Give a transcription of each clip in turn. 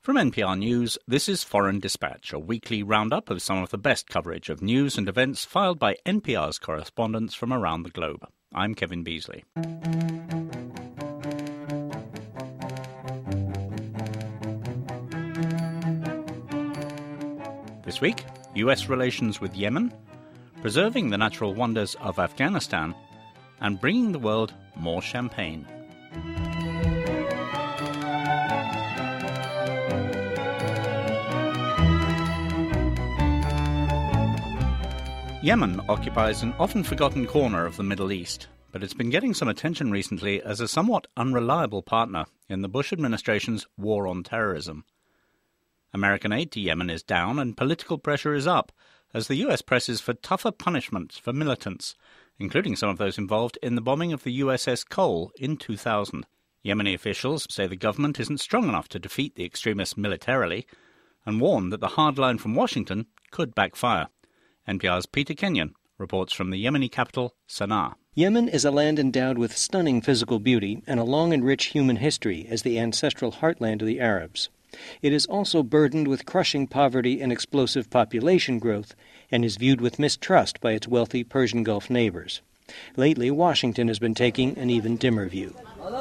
From NPR News, this is Foreign Dispatch, a weekly roundup of some of the best coverage of news and events filed by NPR's correspondents from around the globe. I'm Kevin Beasley. This week, US relations with Yemen, preserving the natural wonders of Afghanistan, and bringing the world more champagne. Yemen occupies an often forgotten corner of the Middle East, but it's been getting some attention recently as a somewhat unreliable partner in the Bush administration's war on terrorism. American aid to Yemen is down and political pressure is up as the US presses for tougher punishments for militants, including some of those involved in the bombing of the USS Cole in 2000. Yemeni officials say the government isn't strong enough to defeat the extremists militarily and warn that the hard line from Washington could backfire. NPR's Peter Kenyon reports from the Yemeni capital, Sana'a. Yemen is a land endowed with stunning physical beauty and a long and rich human history as the ancestral heartland of the Arabs. It is also burdened with crushing poverty and explosive population growth and is viewed with mistrust by its wealthy Persian Gulf neighbors. Lately, Washington has been taking an even dimmer view.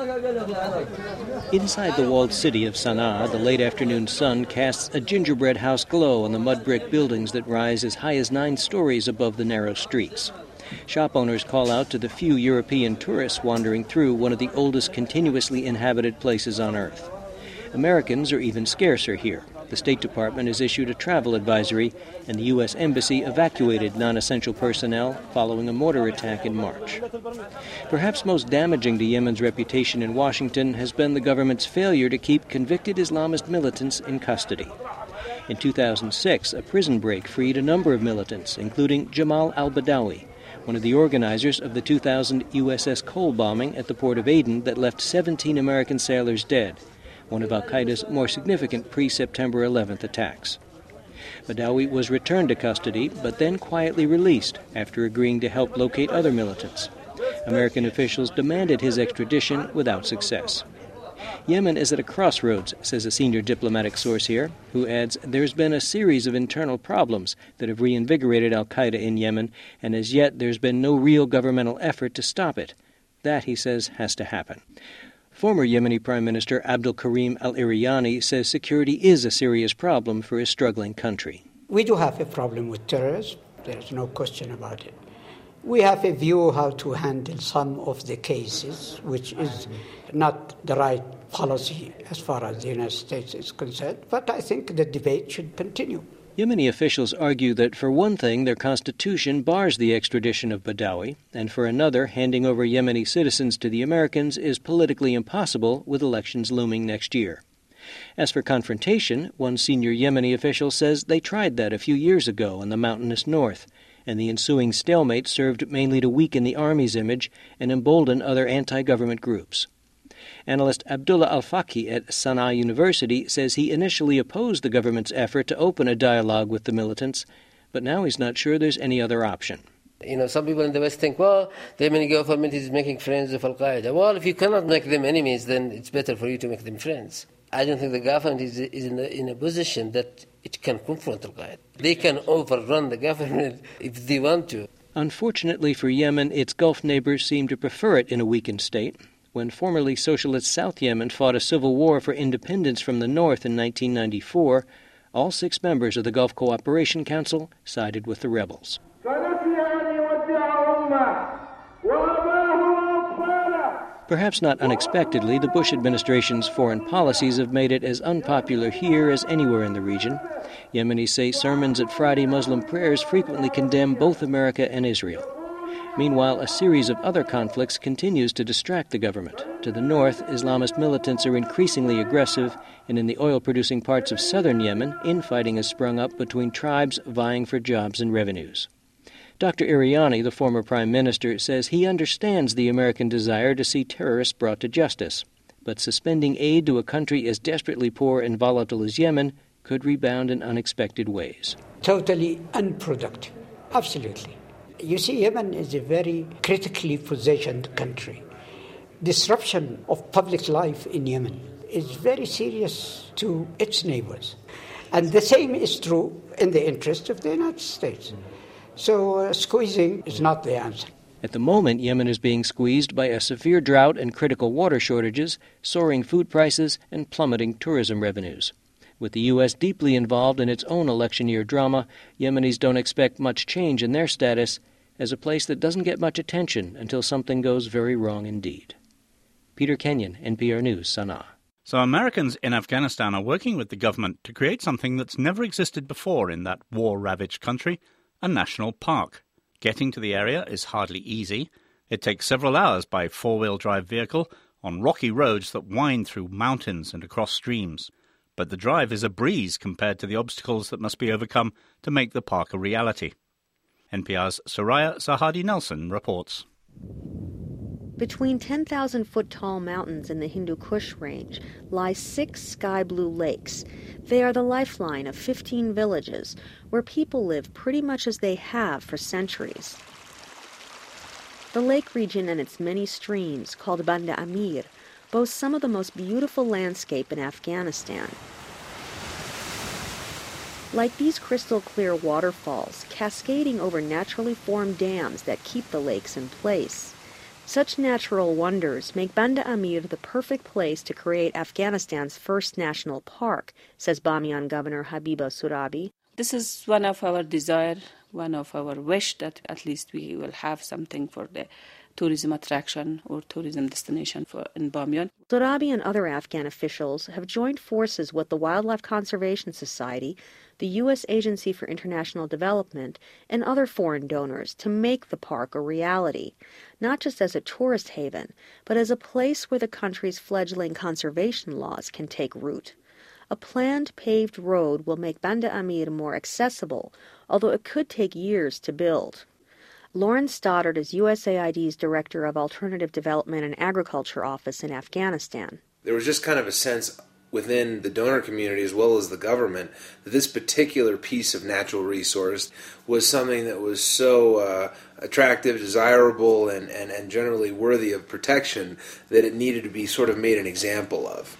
Inside the walled city of Sana'a, the late afternoon sun casts a gingerbread house glow on the mud brick buildings that rise as high as 9 stories above the narrow streets. Shop owners call out to the few European tourists wandering through one of the oldest continuously inhabited places on Earth. Americans are even scarcer here. The State Department has issued a travel advisory, and the U.S. Embassy evacuated non-essential personnel following a mortar attack in March. Perhaps most damaging to Yemen's reputation in Washington has been the government's failure to keep convicted Islamist militants in custody. In 2006, a prison break freed a number of militants, including Jamal al-Badawi, one of the organizers of the 2000 USS Cole bombing at the port of Aden that left 17 American sailors dead, one of al-Qaeda's more significant pre-September 11th attacks. Badawi was returned to custody, but then quietly released after agreeing to help locate other militants. American officials demanded his extradition without success. Yemen is at a crossroads, says a senior diplomatic source here, who adds there's been a series of internal problems that have reinvigorated al-Qaeda in Yemen, and as yet there's been no real governmental effort to stop it. That, he says, has to happen. Former Yemeni Prime Minister Abdul Karim al-Eriyani says security is a serious problem for his struggling country. We do have a problem with terrorism. There's no question about it. We have a view how to handle some of the cases, which is not the right policy as far as the United States is concerned. But I think the debate should continue. Yemeni officials argue that, for one thing, their constitution bars the extradition of Badawi, and for another, handing over Yemeni citizens to the Americans is politically impossible with elections looming next year. As for confrontation, one senior Yemeni official says they tried that a few years ago in the mountainous north, and the ensuing stalemate served mainly to weaken the army's image and embolden other anti-government groups. Analyst Abdullah Al-Faqih at Sana'a University says he initially opposed the government's effort to open a dialogue with the militants, but now he's not sure there's any other option. Some people in the West think, well, the Yemeni government is making friends of Al-Qaeda. Well, if you cannot make them enemies, then it's better for you to make them friends. I don't think the government is in a position that it can confront Al-Qaeda. They can overrun the government if they want to. Unfortunately for Yemen, its Gulf neighbors seem to prefer it in a weakened state. When formerly socialist South Yemen fought a civil war for independence from the north in 1994, all 6 members of the Gulf Cooperation Council sided with the rebels. Perhaps not unexpectedly, the Bush administration's foreign policies have made it as unpopular here as anywhere in the region. Yemenis say sermons at Friday Muslim prayers frequently condemn both America and Israel. Meanwhile, a series of other conflicts continues to distract the government. To the north, Islamist militants are increasingly aggressive, and in the oil-producing parts of southern Yemen, infighting has sprung up between tribes vying for jobs and revenues. Dr. Eriyani, the former prime minister, says he understands the American desire to see terrorists brought to justice, but suspending aid to a country as desperately poor and volatile as Yemen could rebound in unexpected ways. Totally unproductive. Absolutely. You see, Yemen is a very critically positioned country. Disruption of public life in Yemen is very serious to its neighbors. And the same is true in the interest of the United States. So squeezing is not the answer. At the moment, Yemen is being squeezed by a severe drought and critical water shortages, soaring food prices, and plummeting tourism revenues. With the U.S. deeply involved in its own election year drama, Yemenis don't expect much change in their status as a place that doesn't get much attention until something goes very wrong indeed. Peter Kenyon, NPR News, Sana'a. So Americans in Afghanistan are working with the government to create something that's never existed before in that war-ravaged country, a national park. Getting to the area is hardly easy. It takes several hours by four-wheel drive vehicle on rocky roads that wind through mountains and across streams. But the drive is a breeze compared to the obstacles that must be overcome to make the park a reality. NPR's Soraya Zahadi Nelson reports. Between 10,000-foot-tall mountains in the Hindu Kush range lie 6 sky-blue lakes. They are the lifeline of 15 villages where people live pretty much as they have for centuries. The lake region and its many streams, called Banda Amir, boast some of the most beautiful landscape in Afghanistan. Like these crystal-clear waterfalls cascading over naturally formed dams that keep the lakes in place. Such natural wonders make Banda Amir the perfect place to create Afghanistan's first national park, says Bamiyan Governor Habiba Surabi. This is one of our desire, one of our wish that at least we will have something for the tourism attraction or tourism destination in Bamiyan. Surabi and other Afghan officials have joined forces with the Wildlife Conservation Society, the U.S. Agency for International Development, and other foreign donors to make the park a reality, not just as a tourist haven, but as a place where the country's fledgling conservation laws can take root. A planned paved road will make Banda Amir more accessible, although it could take years to build. Lauren Stoddard is USAID's Director of Alternative Development and Agriculture Office in Afghanistan. There was just kind of a sense within the donor community as well as the government that this particular piece of natural resource was something that was so attractive, desirable, and generally worthy of protection that it needed to be sort of made an example of.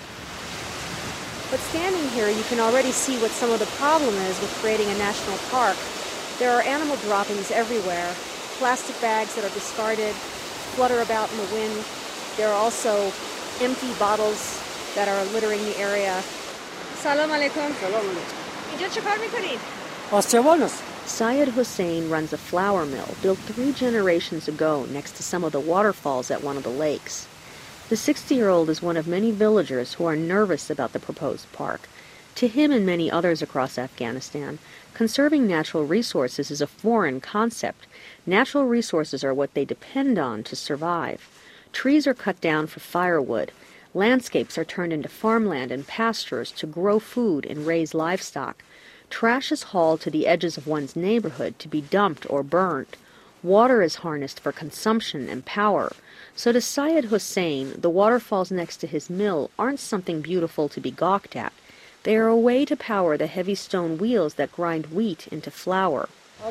But standing here, you can already see what some of the problem is with creating a national park. There are animal droppings everywhere, plastic bags that are discarded, flutter about in the wind. There are also empty bottles that are littering the area. Salam alaikum. Salam alaikum. Inja chikar mikarid? Oschawanos. Syed Hussein runs a flour mill built 3 generations ago next to some of the waterfalls at one of the lakes. The 60-year-old is one of many villagers who are nervous about the proposed park. To him and many others across Afghanistan, conserving natural resources is a foreign concept. Natural resources are what they depend on to survive. Trees are cut down for firewood. Landscapes are turned into farmland and pastures to grow food and raise livestock. Trash is hauled to the edges of one's neighborhood to be dumped or burnt. Water is harnessed for consumption and power. So to Syed Hussein, the waterfalls next to his mill aren't something beautiful to be gawked at. They are a way to power the heavy stone wheels that grind wheat into flour.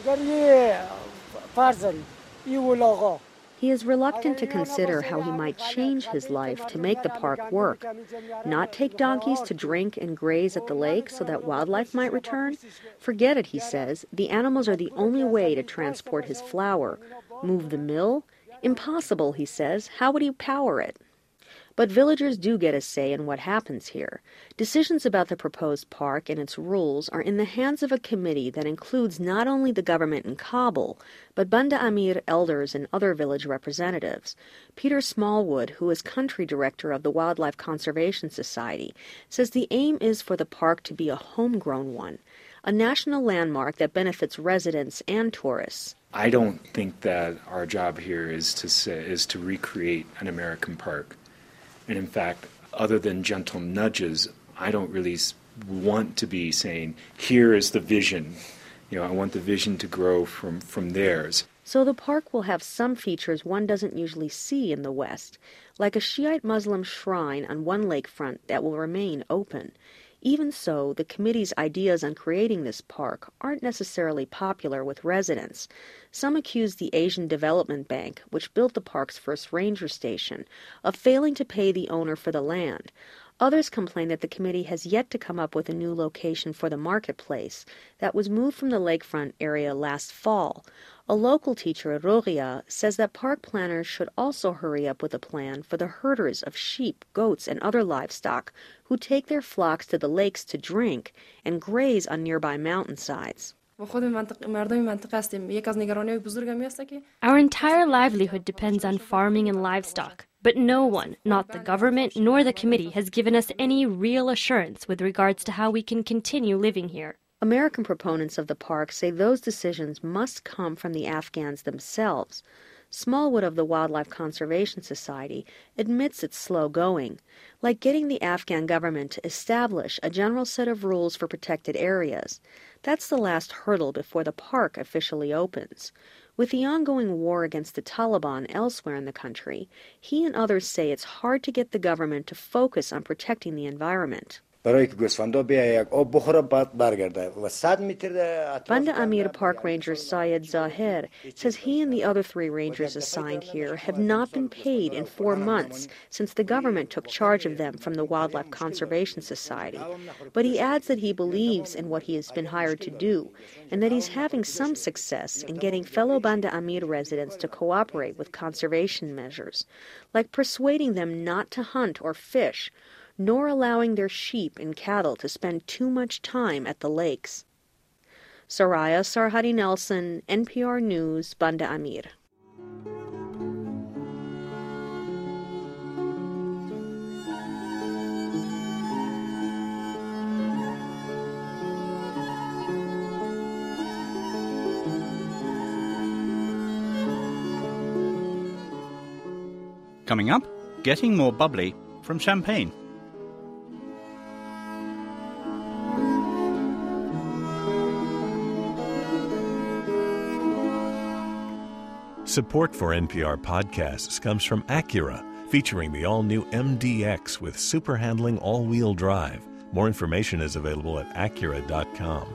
He is reluctant to consider how he might change his life to make the park work. Not take donkeys to drink and graze at the lake so that wildlife might return? Forget it, he says. The animals are the only way to transport his flour. Move the mill? Impossible, he says. How would he power it? But villagers do get a say in what happens here. Decisions about the proposed park and its rules are in the hands of a committee that includes not only the government in Kabul, but Banda Amir elders and other village representatives. Peter Smallwood, who is country director of the Wildlife Conservation Society, says the aim is for the park to be a homegrown one, a national landmark that benefits residents and tourists. I don't think that our job here is to recreate an American park. And in fact, other than gentle nudges, I don't really want to be saying, here is the vision. I want the vision to grow from theirs. So the park will have some features one doesn't usually see in the West, like a Shiite Muslim shrine on one lakefront that will remain open. Even so, the committee's ideas on creating this park aren't necessarily popular with residents. Some accuse the Asian Development Bank, which built the park's first ranger station, of failing to pay the owner for the land. Others complain that the committee has yet to come up with a new location for the marketplace that was moved from the lakefront area last fall. A local teacher at Roria says that park planners should also hurry up with a plan for the herders of sheep, goats, and other livestock who take their flocks to the lakes to drink and graze on nearby mountainsides. Our entire livelihood depends on farming and livestock, but no one, not the government nor the committee, has given us any real assurance with regards to how we can continue living here. American proponents of the park say those decisions must come from the Afghans themselves. Smallwood of the Wildlife Conservation Society admits it's slow going, like getting the Afghan government to establish a general set of rules for protected areas. That's the last hurdle before the park officially opens. With the ongoing war against the Taliban elsewhere in the country, he and others say it's hard to get the government to focus on protecting the environment. Banda Amir Park Ranger Syed Zahir says he and the other 3 rangers assigned here have not been paid in 4 months since the government took charge of them from the Wildlife Conservation Society. But he adds that he believes in what he has been hired to do and that he's having some success in getting fellow Banda Amir residents to cooperate with conservation measures, like persuading them not to hunt or fish, nor allowing their sheep and cattle to spend too much time at the lakes. Soraya Sarhadi Nelson, NPR News, Banda Amir. Coming up, getting more bubbly from champagne. Support for NPR podcasts comes from Acura, featuring the all-new MDX with super handling all-wheel drive. More information is available at Acura.com.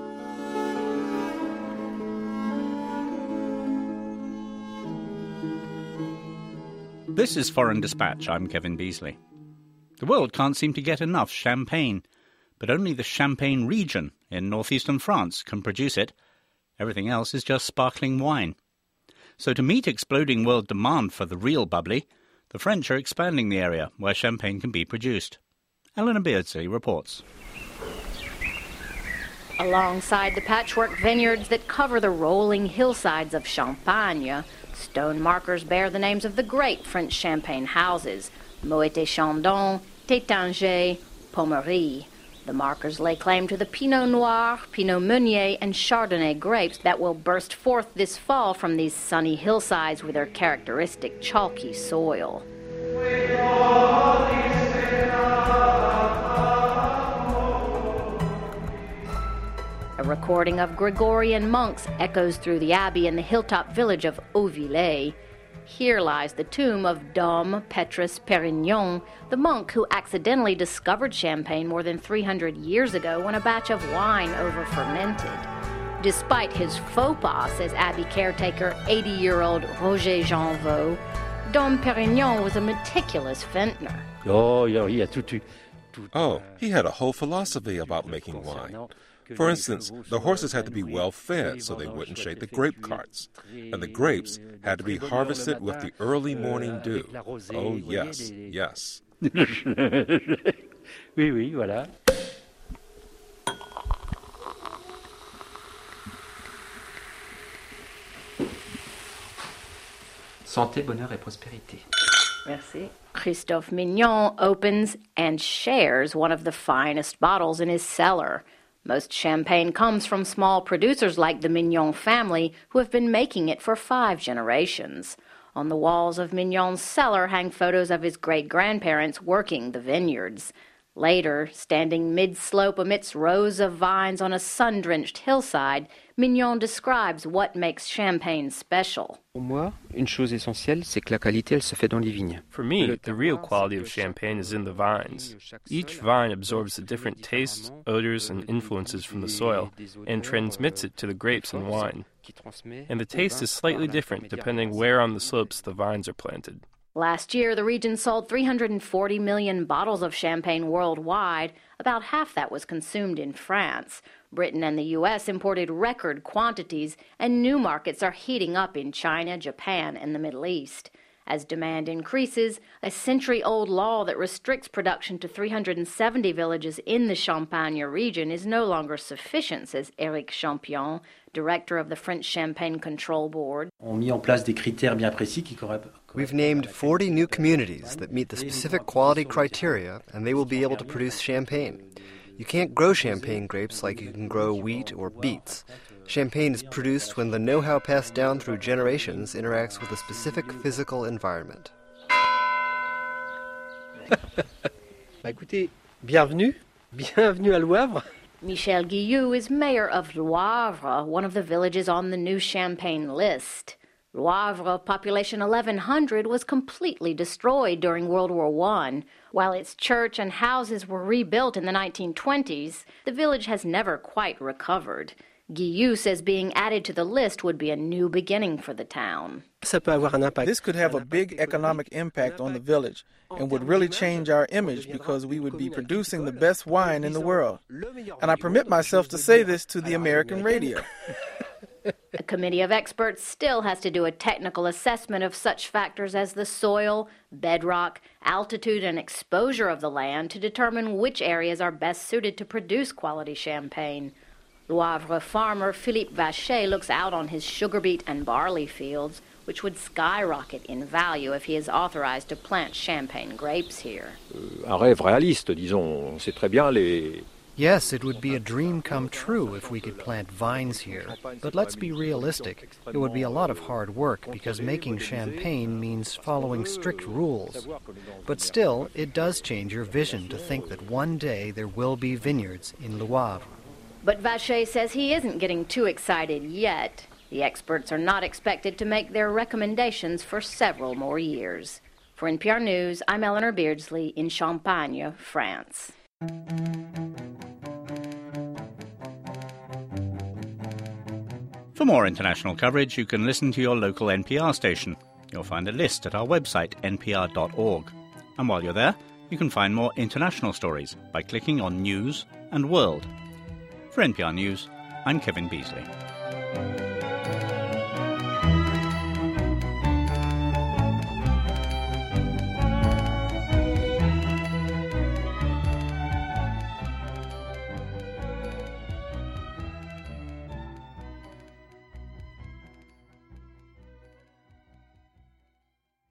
This is Foreign Dispatch. I'm Kevin Beasley. The world can't seem to get enough champagne, but only the Champagne region in northeastern France can produce it. Everything else is just sparkling wine. So to meet exploding world demand for the real bubbly, the French are expanding the area where champagne can be produced. Eleanor Beardsley reports. Alongside the patchwork vineyards that cover the rolling hillsides of Champagne, stone markers bear the names of the great French champagne houses, Moët et Chandon, Taittinger, Pommery. The markers lay claim to the Pinot Noir, Pinot Meunier, and Chardonnay grapes that will burst forth this fall from these sunny hillsides with their characteristic chalky soil. A recording of Gregorian monks echoes through the abbey in the hilltop village of Auvillers. Here lies the tomb of Dom Petrus Perignon, the monk who accidentally discovered champagne more than 300 years ago when a batch of wine over-fermented. Despite his faux pas, says abbey caretaker 80-year-old Roger Janvaux, Dom Perignon was a meticulous vintner. Oh, he had a whole philosophy about making wine. For instance, the horses had to be well fed so they wouldn't shake the grape carts, and the grapes had to be harvested with the early morning dew. Oh, yes, yes. Oui, voilà. Santé, bonheur et prospérité. Merci. Christophe Mignon opens and shares one of the finest bottles in his cellar. Most champagne comes from small producers like the Mignon family, who have been making it for 5 generations. On the walls of Mignon's cellar hang photos of his great-grandparents working the vineyards. Later, standing mid-slope amidst rows of vines on a sun-drenched hillside, Mignon describes what makes champagne special. For me, the real quality of champagne is in the vines. Each vine absorbs the different tastes, odors, and influences from the soil and transmits it to the grapes and wine. And the taste is slightly different depending where on the slopes the vines are planted. Last year, the region sold 340 million bottles of champagne worldwide. About half that was consumed in France. Britain and the U.S. imported record quantities, and new markets are heating up in China, Japan, and the Middle East. As demand increases, a century-old law that restricts production to 370 villages in the Champagne region is no longer sufficient, says Éric Champion, director of the French Champagne Control Board. We've named 40 new communities that meet the specific quality criteria, and they will be able to produce champagne. You can't grow champagne grapes like you can grow wheat or beets. Champagne is produced when the know-how passed down through generations interacts with a specific physical environment. Écoutez, bienvenue à Loivre. Michel Guillou is mayor of Loivre, one of the villages on the new Champagne list. Loivre, population 1,100, was completely destroyed during World War I. While its church and houses were rebuilt in the 1920s, the village has never quite recovered. Guillou says being added to the list would be a new beginning for the town. This could have a big economic impact on the village and would really change our image because we would be producing the best wine in the world. And I permit myself to say this to the American radio. A committee of experts still has to do a technical assessment of such factors as the soil, bedrock, altitude, and exposure of the land to determine which areas are best suited to produce quality champagne. Loivre farmer Philippe Vacher looks out on his sugar beet and barley fields, which would skyrocket in value if he is authorized to plant champagne grapes here. Un rêve réaliste, disons. On sait très bien les... Yes, it would be a dream come true if we could plant vines here. But let's be realistic. It would be a lot of hard work because making champagne means following strict rules. But still, it does change your vision to think that one day there will be vineyards in Loivre. But Vacher says he isn't getting too excited yet. The experts are not expected to make their recommendations for several more years. For NPR News, I'm Eleanor Beardsley in Champagne, France. For more international coverage, you can listen to your local NPR station. You'll find a list at our website, npr.org. And while you're there, you can find more international stories by clicking on News and World. For NPR News, I'm Kevin Beasley.